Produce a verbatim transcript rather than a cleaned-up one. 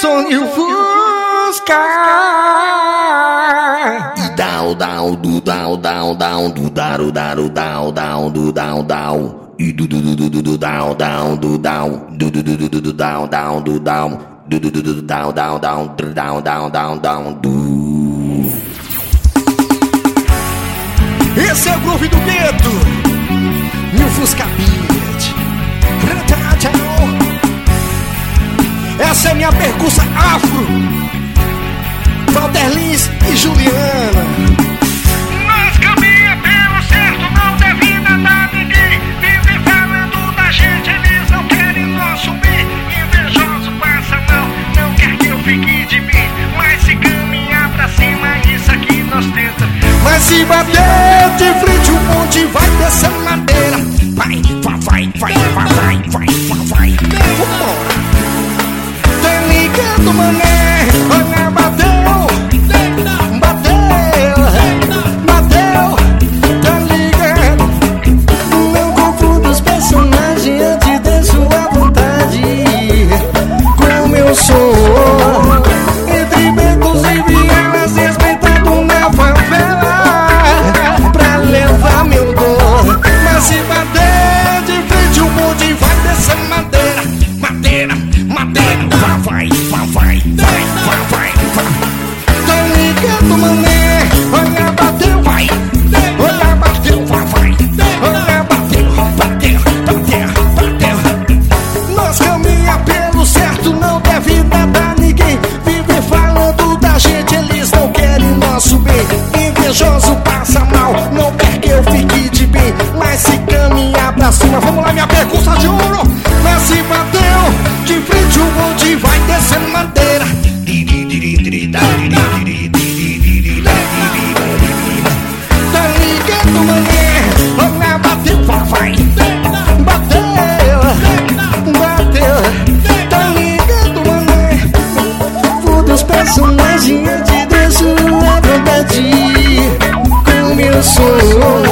som de Fusca. E dau, dau, du, dau, dau, dau, du, daru, daru, dau, dau, du, dau, dau. E du, du, du, du, du, du, dau, dau, du, dau. Du, du, du, du, du, du, dau, dau, du, dau. Du, du, du, du, dau, dau, dau, dau, dau, dau, dau, du. Esse é o groove do gueto. E o Fusca Beat. Essa é minha percussa afro. Walter Lins e Juliana. Nós caminha pelo certo, não deve nada a ninguém. Vive falando da gente, eles não querem nós subir. Invejoso passa mal, não quer que eu fique de mim. Mas se caminhar pra cima, isso aqui nós tenta. Mas se bater de frente, o monte vai descer madeira. Vai, vai, vai, vai, vai, vai, vai, vai, vai. Vambora. Tá ligado, mané? Olha, bateu. Bateu. Bateu. Tá ligado? Não confundo os personagens, eu te deixo à vontade. Como eu sou. Entre becos e vielas, respeitado na favela. Pra levar meu dor. Mas se bater de frente, o monte vai descer madeira. Madeira, madeira. Vai, vai, vai, vai, vai, vai, vai. Tá ligado, mané? Olha, bateu, vai. Olha, bateu, vai, vai. Olha, bateu, bateu, bateu, bateu. Nós caminha pelo certo, não deve nada a ninguém. Vive falando da gente, eles não querem nosso bem. Invejoso passa mal, não quer que eu fique de bem. Mas se caminhar pra cima, vamos lá, minha percussa de ouro. Mas se bateu de frente, o monte vai descendo madeira. Tá ligado, mané? Olha, bateu, vai, vai. Bateu, bateu. Tá ligado, mané? Foda os personagens, eu te deixo à vontade. Como eu sou.